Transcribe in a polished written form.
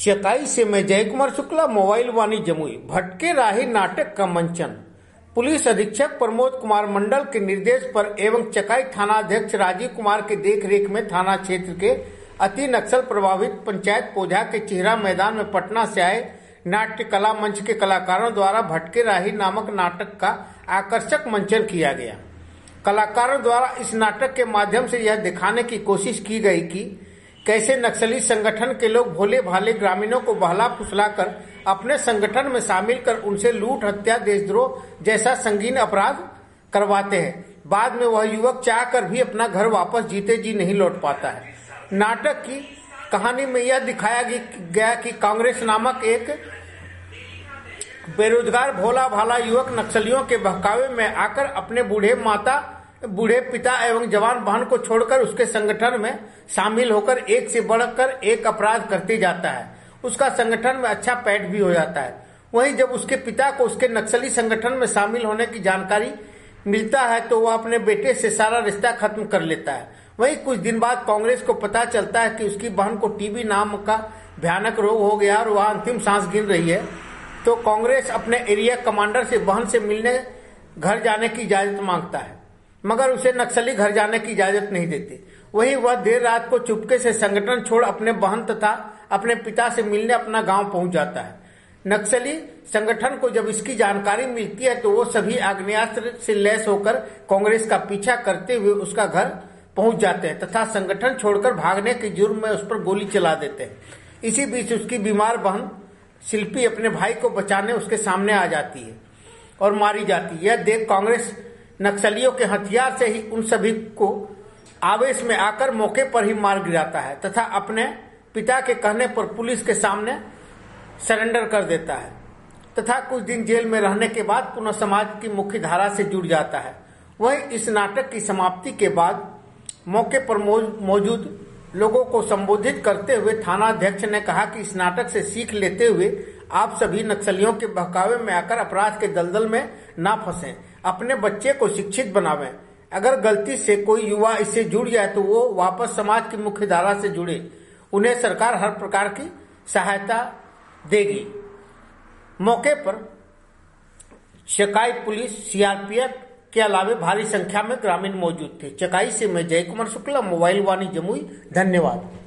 चकाई से मैं जय कुमार शुक्ला, मोबाइल वाणी जमुई। भटके राही नाटक का मंचन। पुलिस अधीक्षक प्रमोद कुमार मंडल के निर्देश पर एवं चकाई थानाध्यक्ष राजीव कुमार के देखरेख में थाना क्षेत्र के अति नक्सल प्रभावित पंचायत पोझा के चिहरा मैदान में पटना से आए नाट्य कला मंच के कलाकारों द्वारा भटके राही नामक नाटक का आकर्षक मंचन किया गया। कलाकारों द्वारा इस नाटक के माध्यम से यह दिखाने की कोशिश की गई कि कैसे नक्सली संगठन के लोग भोले भाले ग्रामीणों को बहला फुसलाकर अपने संगठन में शामिल कर उनसे लूट, हत्या, देशद्रोह जैसा संगीन अपराध करवाते हैं। बाद में वह युवक चाहकर भी अपना घर वापस जीते जी नहीं लौट पाता है। नाटक की कहानी में यह दिखाया गया कि कांग्रेस नामक एक बेरोजगार भोला भाला युवक नक्सलियों के बहकावे में आकर अपने बूढ़े पिता एवं जवान बहन को छोड़कर उसके संगठन में शामिल होकर एक से बढ़कर एक अपराध करते जाता है। उसका संगठन में अच्छा पैठ भी हो जाता है। वहीं जब उसके पिता को उसके नक्सली संगठन में शामिल होने की जानकारी मिलता है तो वह अपने बेटे से सारा रिश्ता खत्म कर लेता है। वहीं कुछ दिन बाद कांग्रेस को पता चलता है कि उसकी बहन को टीबी नाम का भयानक रोग हो गया और वह अंतिम सांस गिन रही है। तो कांग्रेस अपने एरिया कमांडर से बहन से मिलने घर जाने की इजाजत मांगता है, मगर उसे नक्सली घर जाने की इजाजत नहीं देते। वहीं वह देर रात को चुपके से संगठन छोड़ अपने बहन तथा अपने पिता से मिलने अपना गांव पहुंच जाता है। नक्सली संगठन को जब इसकी जानकारी मिलती है तो वो सभी आग्नेयास्त्र से लैस होकर कांग्रेस का पीछा करते हुए उसका घर पहुंच जाते हैं तथा संगठन छोड़कर भागने के जुर्म में उस पर गोली चला देते हैं। इसी बीच उसकी बीमार बहन शिल्पी अपने भाई को बचाने उसके सामने आ जाती है और मारी जाती है। यह देख कांग्रेस नक्सलियों के हथियार से ही उन सभी को आवेश में आकर मौके पर ही मार गिराता है तथा अपने पिता के कहने पर पुलिस के सामने सरेंडर कर देता है तथा कुछ दिन जेल में रहने के बाद पुनः समाज की मुख्य धारा से जुड़ जाता है। वहीं इस नाटक की समाप्ति के बाद मौके पर मौजूद लोगों को संबोधित करते हुए थानाध्यक्ष ने कहा कि इस नाटक से सीख लेते हुए आप सभी नक्सलियों के बहकावे में आकर अपराध के दलदल में ना फंसें, अपने बच्चे को शिक्षित बनावें। अगर गलती से कोई युवा इससे जुड़ जाए तो वो वापस समाज की मुख्य धारा से जुड़े। उन्हें सरकार हर प्रकार की सहायता देगी। मौके पर चकाई पुलिस, सीआरपीएफ के अलावे भारी संख्या में ग्रामीण मौजूद थे। चकाई से मैं जय कुमार शुक्ला, मोबाइल वाणी जमुई। धन्यवाद।